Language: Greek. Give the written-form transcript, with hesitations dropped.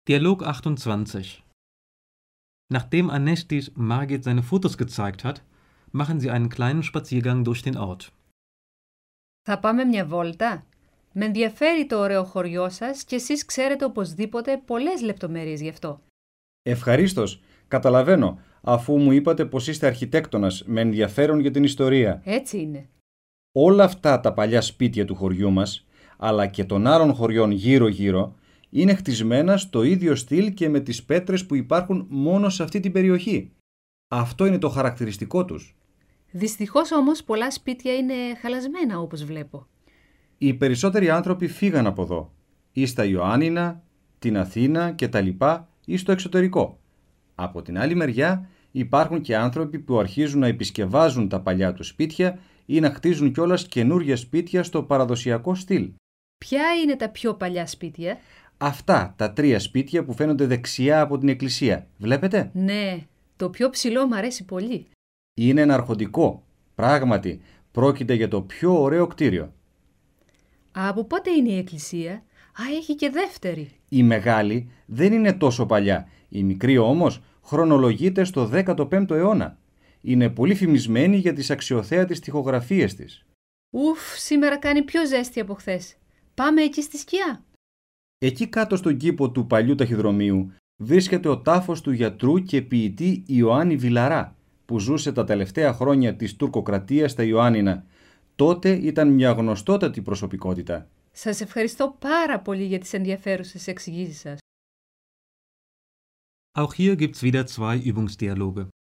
Dialog 28. Nachdem Anästis Margit seine Fotos gezeigt hat, machen sie einen kleinen Spaziergang durch den Ort. Θα πάμε μια βόλτα. Με ενδιαφέρει το ωραίο χωριό σας και εσείς ξέρετε οπωσδήποτε πολλές λεπτομέρειες γι' αυτό. Ευχαρίστως. Καταλαβαίνω, αφού μου είπατε πως είστε αρχιτέκτονας με ενδιαφέρον για την ιστορία. Έτσι είναι. Όλα αυτά τα παλιά σπίτια του χωριού μας, αλλά και των άλλων χωριών γύρω-γύρω, είναι χτισμένα στο ίδιο στυλ και με τις πέτρες που υπάρχουν μόνο σε αυτή την περιοχή. Αυτό είναι το χαρακτηριστικό τους. Δυστυχώς όμως πολλά σπίτια είναι χαλασμένα όπως βλέπω. Οι περισσότεροι άνθρωποι φύγαν από εδώ, ή στα Ιωάννινα, την Αθήνα κτλ. Ή στο εξωτερικό. Από την άλλη μεριά υπάρχουν και άνθρωποι που αρχίζουν να επισκευάζουν τα παλιά τους σπίτια ή να χτίζουν κιόλας καινούργια σπίτια στο παραδοσιακό στυλ. Ποια είναι τα πιο παλιά σπίτια? Αυτά τα τρία σπίτια που φαίνονται δεξιά από την εκκλησία. Βλέπετε? Ναι, το πιο ψηλό μου αρέσει πολύ. Είναι ένα αρχοντικό. Πράγματι, πρόκειται για το πιο ωραίο κτίριο. Από πότε είναι η εκκλησία? Α, έχει και δεύτερη. Η μεγάλη δεν είναι τόσο παλιά. Η μικρή όμως χρονολογείται στο 15ο αιώνα. Είναι πολύ φημισμένη για τις αξιοθέατες τοιχογραφίες της. Ουφ, σήμερα κάνει πιο ζέστη από χθες. Πάμε εκεί στη σκιά. Εκεί κάτω στον κήπο του παλιού ταχυδρομείου βρίσκεται ο τάφος του γιατρού και ποιητή Ιωάννη Βιλαρά, που ζούσε τα τελευταία χρόνια της τουρκοκρατίας στα Ιωάννινα. Τότε ήταν μια γνωστότατη προσωπικότητα. Σας ευχαριστώ πάρα πολύ για τις ενδιαφέρουσες εξηγήσεις σας. Auch hier gibt's wieder zwei Übungsdialoge.